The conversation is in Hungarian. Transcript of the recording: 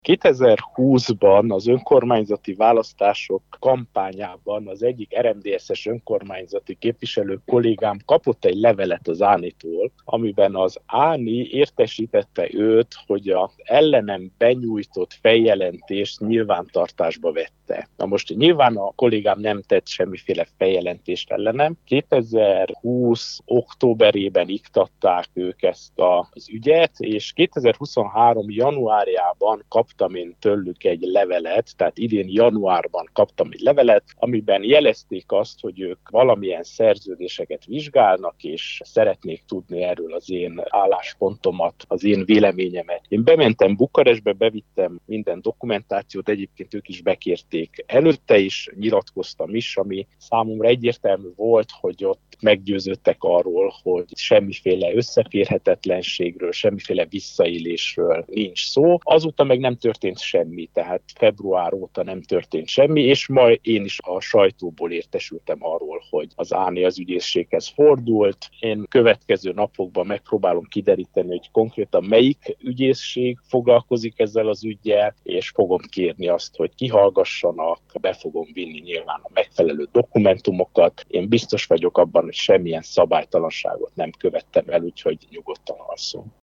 2020-ban az önkormányzati választások kampányában az egyik RMDSZ-es önkormányzati képviselő kollégám kapott egy levelet az Ánitól, amiben az Áni értesítette őt, hogy az ellenem benyújtott feljelentést nyilvántartásba vette. Na most nyilván a kollégám nem tett semmiféle feljelentést ellenem. 2020 októberében iktatták ők ezt az ügyet, és 2023 januárjában kaptam én tőlük egy levelet, tehát idén januárban kaptam egy levelet, amiben jelezték azt, hogy ők valamilyen szerződéseket vizsgálnak, és szeretnék tudni erről az én álláspontomat, az én véleményemet. Én bementem Bukarestbe, bevittem minden dokumentációt, egyébként ők is bekérték előtte, is nyilatkoztam is, ami számomra egyértelmű volt, hogy ott meggyőződtek arról, hogy semmiféle összeférhetetlenségről, semmiféle visszaélésről nincs szó. Azóta meg nem történt semmi, tehát február óta nem történt semmi, és majd én is a sajtóból értesültem arról, hogy az Áni az ügyészséghez fordult. Én következő napokban megpróbálom kideríteni, hogy konkrétan melyik ügyészség foglalkozik ezzel az üggyel, és fogom kérni azt, hogy kihallgassanak, be fogom vinni nyilván a megfelelő dokumentumokat. Én biztos vagyok abban, hogy semmilyen szabálytalanságot nem követtem el, úgyhogy nyugodtan alszom.